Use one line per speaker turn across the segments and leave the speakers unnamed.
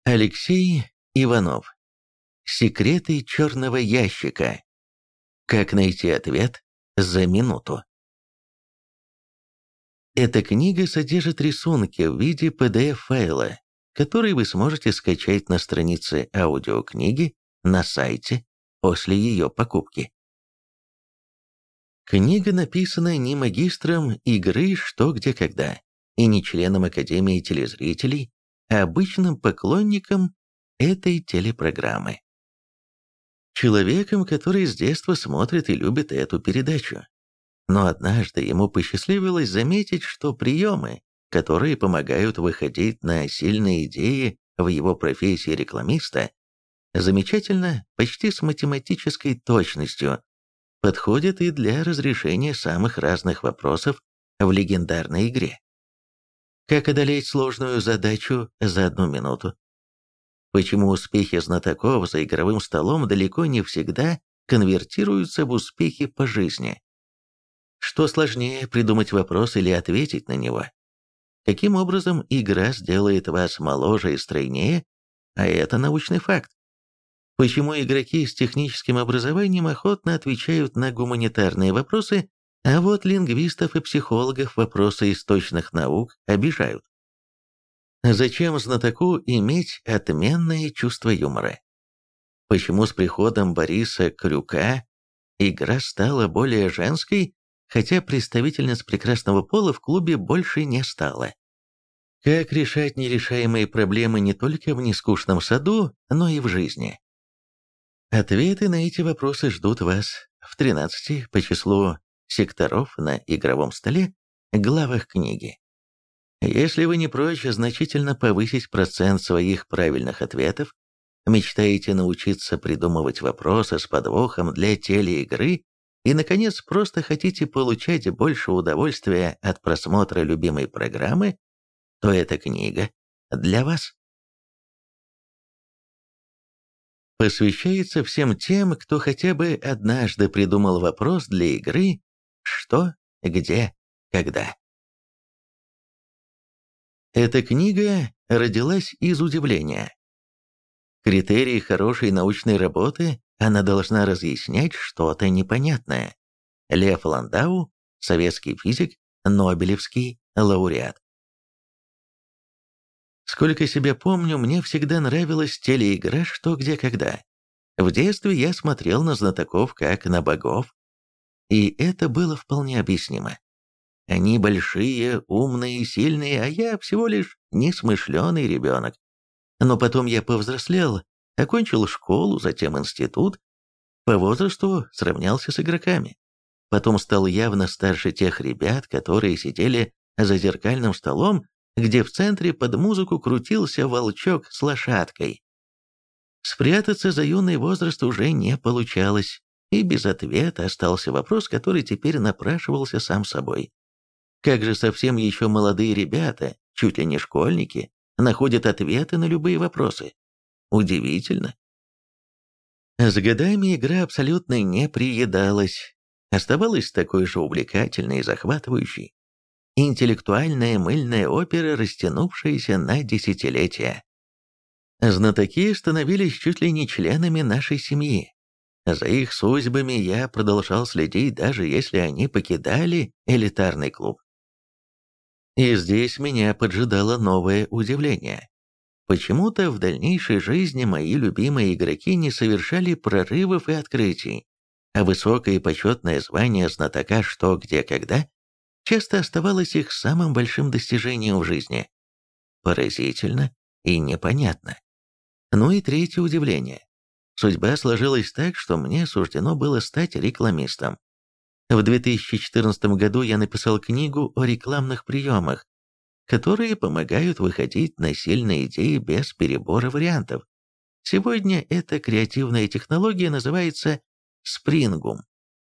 Алексей Иванов. Секреты черного ящика. Как найти ответ за минуту. Эта книга содержит рисунки в виде PDF-файла, который вы сможете скачать на странице аудиокниги на сайте после ее покупки. Книга написана не магистром игры «Что, где, когда» и не членом Академии телезрителей, а обычным поклонником этой телепрограммы. Человеком, который с детства смотрит и любит эту передачу. Но однажды ему посчастливилось заметить, что приемы, которые помогают выходить на сильные идеи в его профессии рекламиста, замечательно, почти с математической точностью, подходят и для разрешения самых разных вопросов в легендарной игре. Как одолеть сложную задачу за 1 минуту? Почему успехи знатоков за игровым столом далеко не всегда конвертируются в успехи по жизни? Что сложнее, придумать вопрос или ответить на него? Каким образом игра сделает вас моложе и стройнее, а это научный факт? Почему игроки с техническим образованием охотно отвечают на гуманитарные вопросы, а вот лингвистов и психологов вопросы из точных наук обижают? Зачем знатоку иметь отменное чувство юмора? Почему с приходом Бориса Крюка игра стала более женской, хотя представительниц прекрасного пола в клубе больше не стало? Как решать нерешаемые проблемы не только в нескучном саду, но и в жизни? Ответы на эти вопросы ждут вас в 13 по числу секторов на игровом столе главах книги. Если вы не прочь значительно повысить процент своих правильных ответов, мечтаете научиться придумывать вопросы с подвохом для телеигры и, наконец, просто хотите получать больше удовольствия от просмотра любимой программы, то эта книга для вас. Посвящается всем тем, кто хотя бы однажды придумал вопрос для игры «Что, где, когда?». Эта книга родилась из удивления. Критерий хорошей научной работы – она должна разъяснять что-то непонятное. Лев Ландау, советский физик, нобелевский лауреат. Сколько себя помню, мне всегда нравилась телеигра «Что, где, когда». В детстве я смотрел на знатоков как на богов, и это было вполне объяснимо. Они большие, умные, сильные, а я всего лишь несмышленый ребенок. Но потом я повзрослел, окончил школу, затем институт, по возрасту сравнялся с игроками. Потом стал явно старше тех ребят, которые сидели за зеркальным столом, где в центре под музыку крутился волчок с лошадкой. Спрятаться за юный возраст уже не получалось, и без ответа остался вопрос, который теперь напрашивался сам собой. Как же совсем еще молодые ребята, чуть ли не школьники, находят ответы на любые вопросы? Удивительно. С годами игра абсолютно не приедалась, оставалась такой же увлекательной и захватывающей. Интеллектуальная мыльная опера, растянувшаяся на десятилетия. Знатоки становились чуть ли не членами нашей семьи. За их судьбами я продолжал следить, даже если они покидали элитарный клуб. И здесь меня поджидало новое удивление. Почему-то в дальнейшей жизни мои любимые игроки не совершали прорывов и открытий, а высокое и почетное звание знатока «Что, где, когда» часто оставалось их самым большим достижением в жизни. Поразительно и непонятно. Ну и третье удивление. Судьба сложилась так, что мне суждено было стать рекламистом. В 2014 году я написал книгу о рекламных приемах, которые помогают выходить на сильные идеи без перебора вариантов. Сегодня эта креативная технология называется спрингум.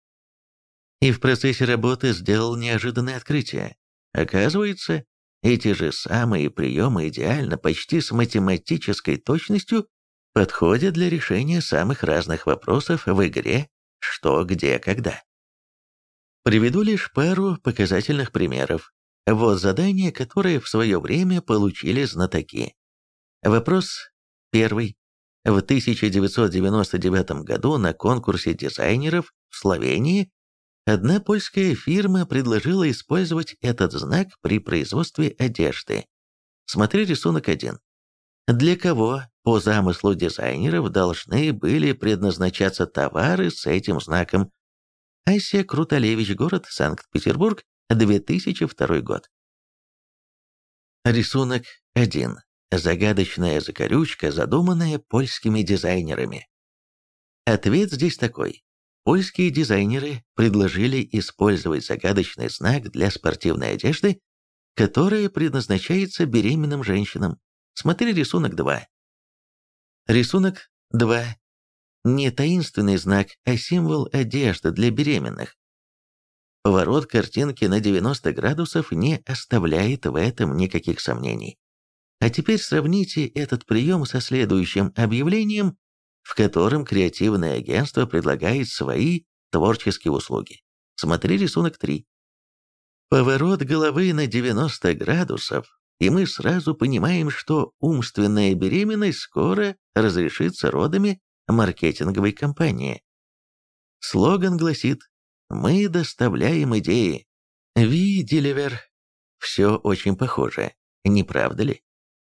И в процессе работы сделал неожиданное открытие. Оказывается, эти же самые приемы идеально, почти с математической точностью, подходят для решения самых разных вопросов в игре «Что, где, когда?». Приведу лишь пару показательных примеров. Вот задание, которое в свое время получили знатоки. Вопрос Первый. В 1999 году на конкурсе дизайнеров в Словении одна польская фирма предложила использовать этот знак при производстве одежды. Смотри рисунок 1. Для кого, по замыслу дизайнеров, должны были предназначаться товары с этим знаком? Ася Круталевич, город Санкт-Петербург, 2002 год. Рисунок 1. Загадочная закорючка, задуманная польскими дизайнерами. Ответ здесь такой. Польские дизайнеры предложили использовать загадочный знак для спортивной одежды, которая предназначается беременным женщинам. Смотри рисунок 2. Рисунок 2. Не таинственный знак, а символ одежды для беременных. Поворот картинки на 90 градусов не оставляет в этом никаких сомнений. А теперь сравните этот прием со следующим объявлением, в котором креативное агентство предлагает свои творческие услуги. Смотри рисунок 3. Поворот головы на 90 градусов, и мы сразу понимаем, что умственная беременность скоро разрешится родами маркетинговой компании. Слоган гласит: «Мы доставляем идеи». We deliver. Все очень похоже, не правда ли?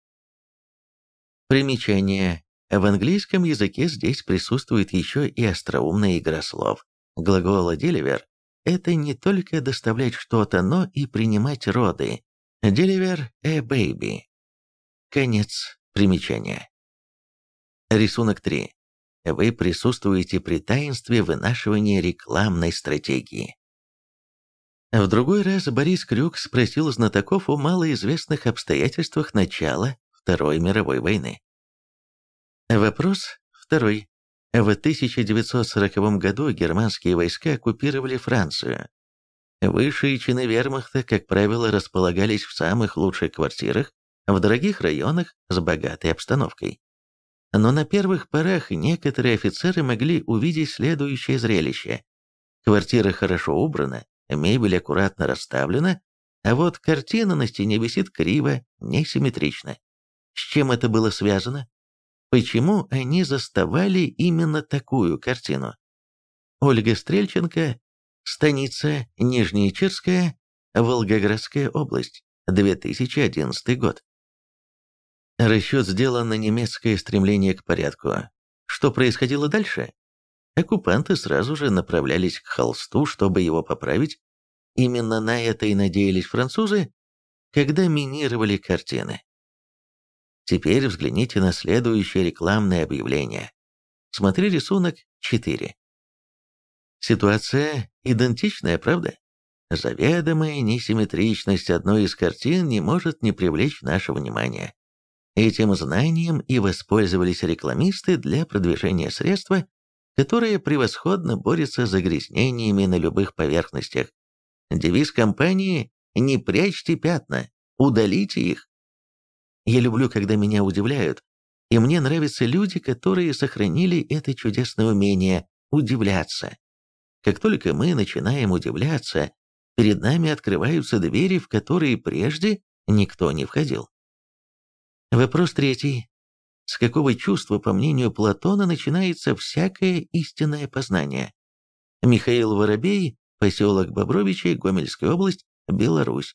Примечание. В английском языке здесь присутствует еще и остроумная игра слов. Глагол deliver – это не только доставлять что-то, но и принимать роды. Deliver a baby. Конец примечания. Рисунок 3. Вы присутствуете при таинстве вынашивания рекламной стратегии. В другой раз Борис Крюк спросил знатоков о малоизвестных обстоятельствах начала Второй мировой войны. Вопрос второй. В 1940 году германские войска оккупировали Францию. Высшие чины вермахта, как правило, располагались в самых лучших квартирах, в дорогих районах с богатой обстановкой. Но на первых порах некоторые офицеры могли увидеть следующее зрелище. Квартира хорошо убрана, мебель аккуратно расставлена, а вот картина на стене висит криво, несимметрично. С чем это было связано? Почему они заставали именно такую картину? Ольга Стрельченко, станица Нижнечирская, Волгоградская область, 2011 год. Расчет сделан на немецкое стремление к порядку. Что происходило дальше? Оккупанты сразу же направлялись к холсту, чтобы его поправить. Именно на это и надеялись французы, когда минировали картины. Теперь взгляните на следующее рекламное объявление. Смотри рисунок 4. Ситуация идентичная, правда? Заведомая несимметричность одной из картин не может не привлечь наше внимание. Этим знанием и воспользовались рекламисты для продвижения средства, которое превосходно борется с загрязнениями на любых поверхностях. Девиз компании «Не прячьте пятна, удалите их». Я люблю, когда меня удивляют, и мне нравятся люди, которые сохранили это чудесное умение удивляться. Как только мы начинаем удивляться, перед нами открываются двери, в которые прежде никто не входил. Вопрос 3. С какого чувства, по мнению Платона, начинается всякое истинное познание? Михаил Воробей, поселок Бобровичи, Гомельская область, Беларусь,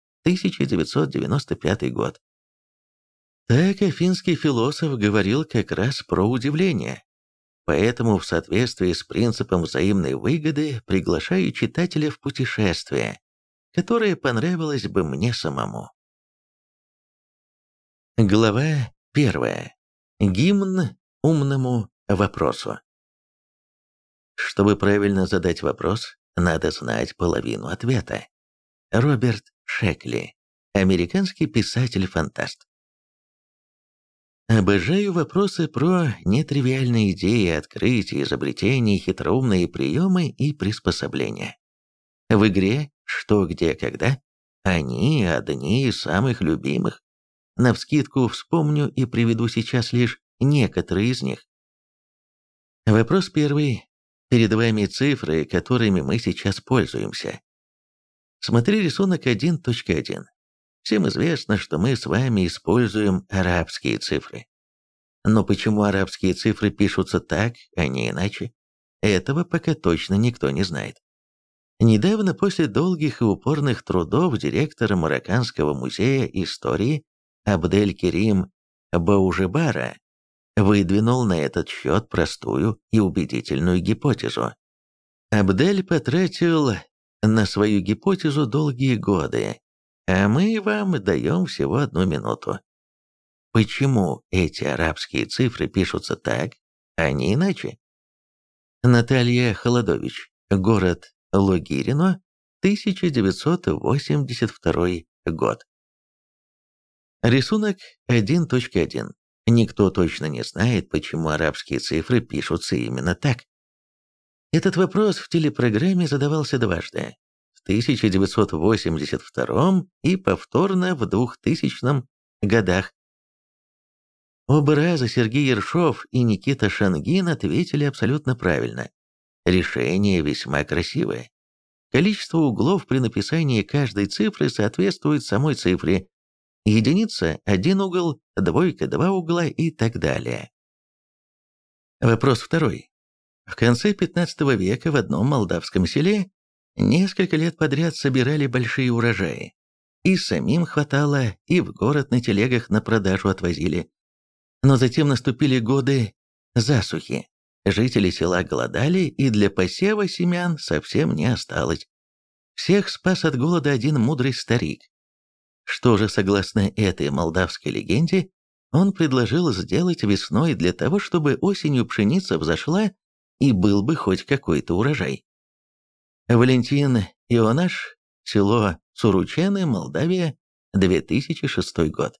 1995 год. Так афинский философ говорил как раз про удивление. Поэтому в соответствии с принципом взаимной выгоды приглашаю читателя в путешествие, которое понравилось бы мне самому. Глава 1. Гимн умному вопросу. Чтобы правильно задать вопрос, надо знать половину ответа. Роберт Шекли, американский писатель-фантаст. Обожаю вопросы про нетривиальные идеи, открытия, изобретения, хитроумные приемы и приспособления. В игре «Что, где, когда» они одни из самых любимых. Навскидку вспомню и приведу сейчас лишь некоторые из них. Вопрос 1. Перед вами цифры, которыми мы сейчас пользуемся. Смотри рисунок 1.1. Всем известно, что мы с вами используем арабские цифры. Но почему арабские цифры пишутся так, а не иначе? Этого пока точно никто не знает. Недавно, после долгих и упорных трудов директора Марокканского музея истории Абдель-Керим Баужебара выдвинул на этот счет простую и убедительную гипотезу. Абдель потратил на свою гипотезу долгие годы, а мы вам даем всего 1 минуту. Почему эти арабские цифры пишутся так, а не иначе? Наталья Холодович, город Логирино, 1982 год. Рисунок 1.1. Никто точно не знает, почему арабские цифры пишутся именно так. Этот вопрос в телепрограмме задавался дважды. В 1982 и повторно в 2000 годах. Оба раза Сергей Ершов и Никита Шангин ответили абсолютно правильно. Решение весьма красивое. Количество углов при написании каждой цифры соответствует самой цифре. Единица – 1 угол, двойка – 2 угла и так далее. Вопрос второй. В конце 15 века в одном молдавском селе несколько лет подряд собирали большие урожаи. И самим хватало, и в город на телегах на продажу отвозили. Но затем наступили годы засухи. Жители села голодали, и для посева семян совсем не осталось. Всех спас от голода один мудрый старик. Что же, согласно этой молдавской легенде, он предложил сделать весной для того, чтобы осенью пшеница взошла и был бы хоть какой-то урожай. Валентин Ионаш, село Суручаны, Молдавия, 2006 год.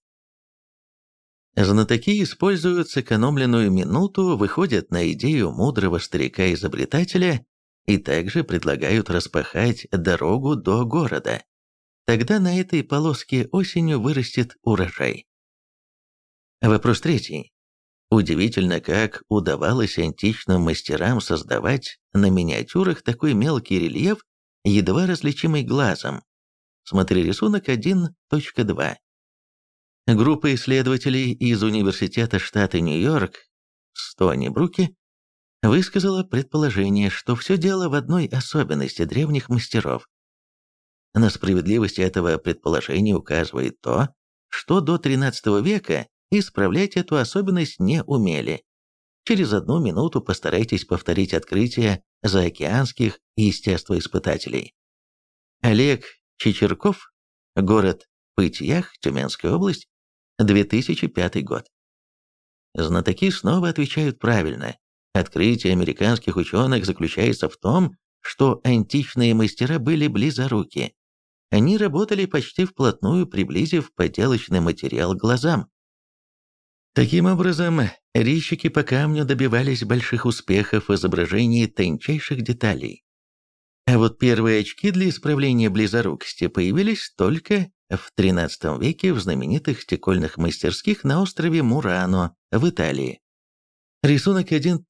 Знатоки используют сэкономленную минуту, выходят на идею мудрого старика-изобретателя и также предлагают распахать дорогу до города. Тогда на этой полоске осенью вырастет урожай. Вопрос третий. Удивительно, как удавалось античным мастерам создавать на миниатюрах такой мелкий рельеф, едва различимый глазом. Смотри рисунок 1.2. Группа исследователей из Университета штата Нью-Йорк в Стони-Бруке высказала предположение, что все дело в одной особенности древних мастеров. На справедливость этого предположения указывает то, что до XIII века исправлять эту особенность не умели. Через 1 минуту постарайтесь повторить открытие заокеанских естествоиспытателей. Олег Чечерков, город Пытьях, Тюменская область, 2005 год. Знатоки снова отвечают правильно. Открытие американских ученых заключается в том, что античные мастера были близоруки. Они работали почти вплотную, приблизив поделочный материал к глазам. Таким образом, резчики по камню добивались больших успехов в изображении тончайших деталей. А вот первые очки для исправления близорукости появились только в XIII веке в знаменитых стекольных мастерских на острове Мурано в Италии. Рисунок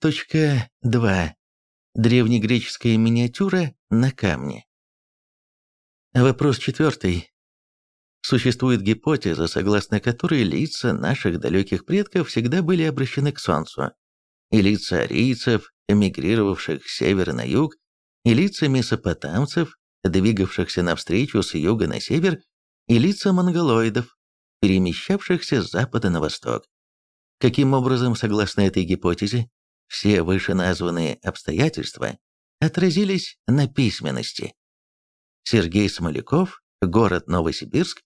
1.2. Древнегреческая миниатюра на камне. Вопрос четвертый. Существует гипотеза, согласно которой лица наших далеких предков всегда были обращены к Солнцу. И лица арийцев, эмигрировавших с севера на юг, и лица месопотамцев, двигавшихся навстречу с юга на север, и лица монголоидов, перемещавшихся с запада на восток. Каким образом, согласно этой гипотезе, все вышеназванные обстоятельства отразились на письменности? Сергей Смоляков, город Новосибирск,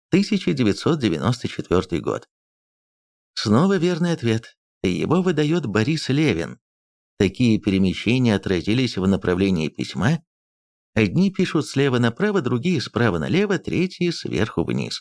1994 год. Снова верный ответ. Его выдает Борис Левин. Такие перемещения отразились в направлении письма. Одни пишут слева направо, другие справа налево, третьи сверху вниз.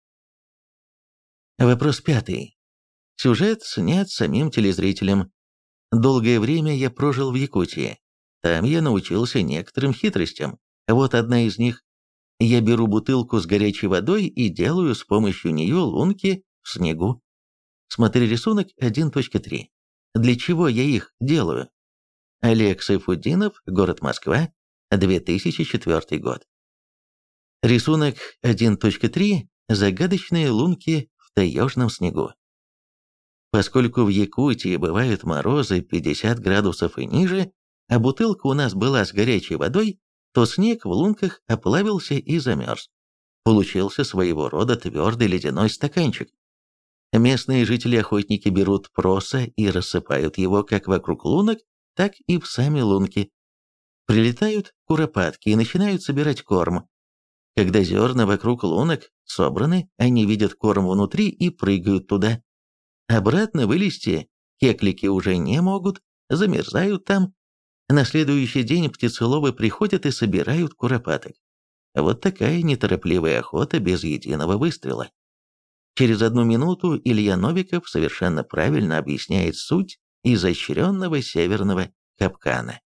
Вопрос пятый. Сюжет снят самим телезрителем. Долгое время я прожил в Якутии. Там я научился некоторым хитростям. Вот одна из них. Я беру бутылку с горячей водой и делаю с помощью нее лунки в снегу. Смотри рисунок 1.3. Для чего я их делаю? Олег Сайфутдинов, город Москва, 2004 год. Рисунок 1.3. Загадочные лунки в таежном снегу. Поскольку в Якутии бывают морозы 50 градусов и ниже, а бутылка у нас была с горячей водой, то снег в лунках оплавился и замерз. Получился своего рода твердый ледяной стаканчик. Местные жители-охотники берут проса и рассыпают его как вокруг лунок, так и в сами лунки. Прилетают куропатки и начинают собирать корм. Когда зерна вокруг лунок собраны, они видят корм внутри и прыгают туда. Обратно вылезти кеклики уже не могут, замерзают там. На следующий день птицеловы приходят и собирают куропаток. Вот такая неторопливая охота без единого выстрела. Через 1 минуту Илья Новиков совершенно правильно объясняет суть изощренного северного капкана.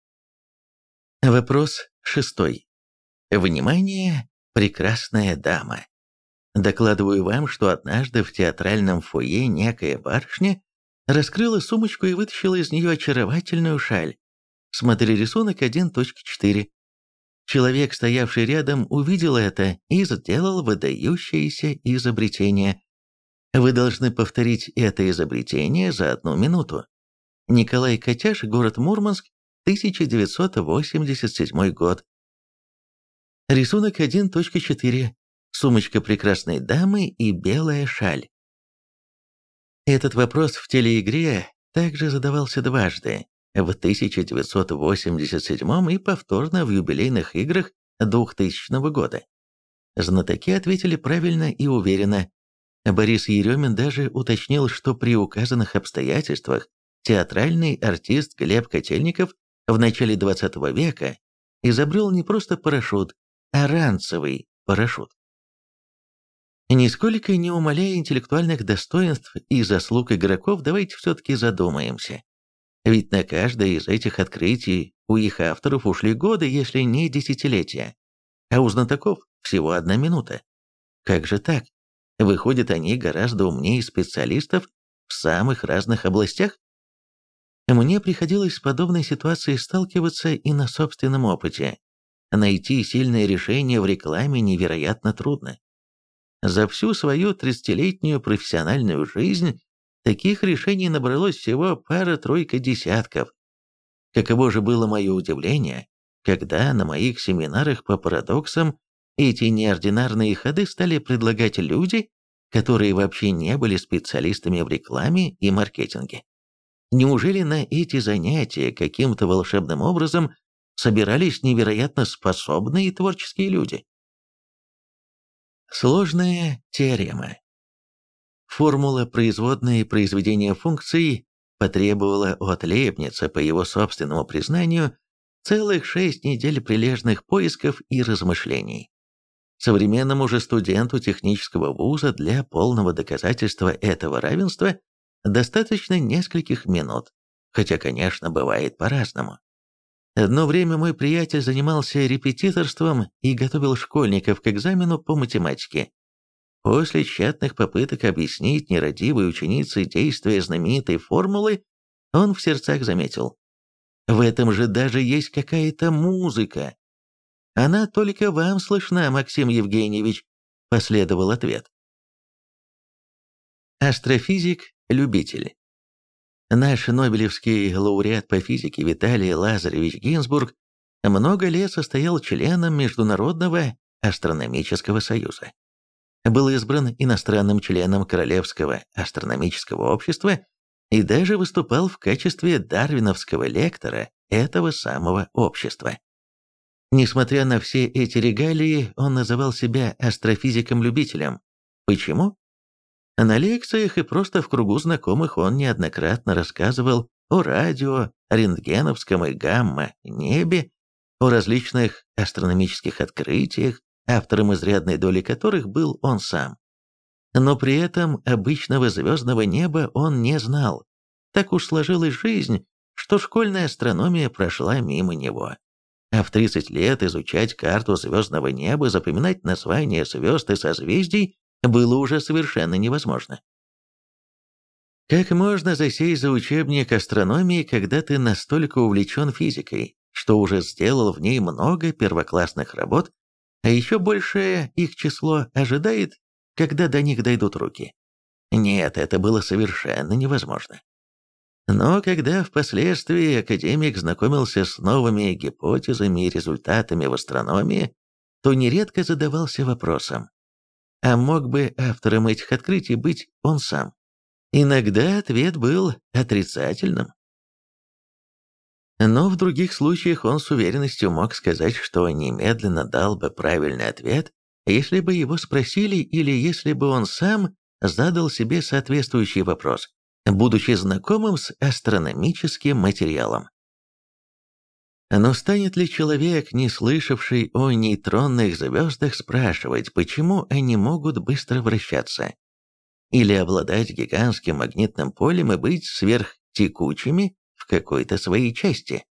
Вопрос 6. Внимание, прекрасная дама! Докладываю вам, что однажды в театральном фойе некая барышня раскрыла сумочку и вытащила из нее очаровательную шаль. Смотри рисунок 1.4. Человек, стоявший рядом, увидел это и сделал выдающееся изобретение. Вы должны повторить это изобретение за 1 минуту. Николай Котяш, город Мурманск, 1987 год. Рисунок 1.4. Сумочка прекрасной дамы и белая шаль. Этот вопрос в телеигре также задавался дважды, в 1987 и повторно в юбилейных играх 2000 года. Знатоки ответили правильно и уверенно. Борис Еремин даже уточнил, что при указанных обстоятельствах театральный артист Глеб Котельников в начале 20 века изобрел не просто парашют, а ранцевый парашют. Нисколько не умаляя интеллектуальных достоинств и заслуг игроков, давайте все-таки задумаемся. Ведь на каждое из этих открытий у их авторов ушли годы, если не десятилетия, а у знатоков всего 1 минута. Как же так? Выходит, они гораздо умнее специалистов в самых разных областях? Мне приходилось с подобной ситуацией сталкиваться и на собственном опыте. Найти сильное решение в рекламе невероятно трудно. За всю свою 30-летнюю профессиональную жизнь таких решений набралось всего пара-тройка десятков. Каково же было мое удивление, когда на моих семинарах по парадоксам эти неординарные ходы стали предлагать люди, которые вообще не были специалистами в рекламе и маркетинге. Неужели на эти занятия каким-то волшебным образом собирались невероятно способные и творческие люди? Сложная теорема. Формула производной произведения функций потребовала от Лейбница, по его собственному признанию, целых 6 недель прилежных поисков и размышлений. Современному же студенту технического вуза для полного доказательства этого равенства достаточно нескольких минут, хотя, конечно, бывает по-разному. Одно время мой приятель занимался репетиторством и готовил школьников к экзамену по математике. После тщетных попыток объяснить нерадивой ученице действие знаменитой формулы, он в сердцах заметил: «В этом же даже есть какая-то музыка». «Она только вам слышна, Максим Евгеньевич», – последовал ответ. Астрофизик-любитель. Наш нобелевский лауреат по физике Виталий Лазаревич Гинзбург много лет состоял членом Международного астрономического союза. Был избран иностранным членом Королевского астрономического общества и даже выступал в качестве дарвиновского лектора этого самого общества. Несмотря на все эти регалии, он называл себя астрофизиком-любителем. Почему? На лекциях и просто в кругу знакомых он неоднократно рассказывал о радио, рентгеновском и гамма-небе, о различных астрономических открытиях, автором изрядной доли которых был он сам. Но при этом обычного звездного неба он не знал. Так уж сложилась жизнь, что школьная астрономия прошла мимо него. А в 30 лет изучать карту звездного неба, запоминать названия звезд и созвездий было уже совершенно невозможно. Как можно засесть за учебник астрономии, когда ты настолько увлечен физикой, что уже сделал в ней много первоклассных работ, а еще большее их число ожидает, когда до них дойдут руки? Нет, это было совершенно невозможно. Но когда впоследствии академик знакомился с новыми гипотезами и результатами в астрономии, то нередко задавался вопросом, а мог бы автором этих открытий быть он сам? Иногда ответ был отрицательным. Но в других случаях он с уверенностью мог сказать, что немедленно дал бы правильный ответ, если бы его спросили или если бы он сам задал себе соответствующий вопрос, будучи знакомым с астрономическим материалом. Но станет ли человек, не слышавший о нейтронных звездах, спрашивать, почему они могут быстро вращаться? Или обладать гигантским магнитным полем и быть сверхтекучими в какой-то своей части?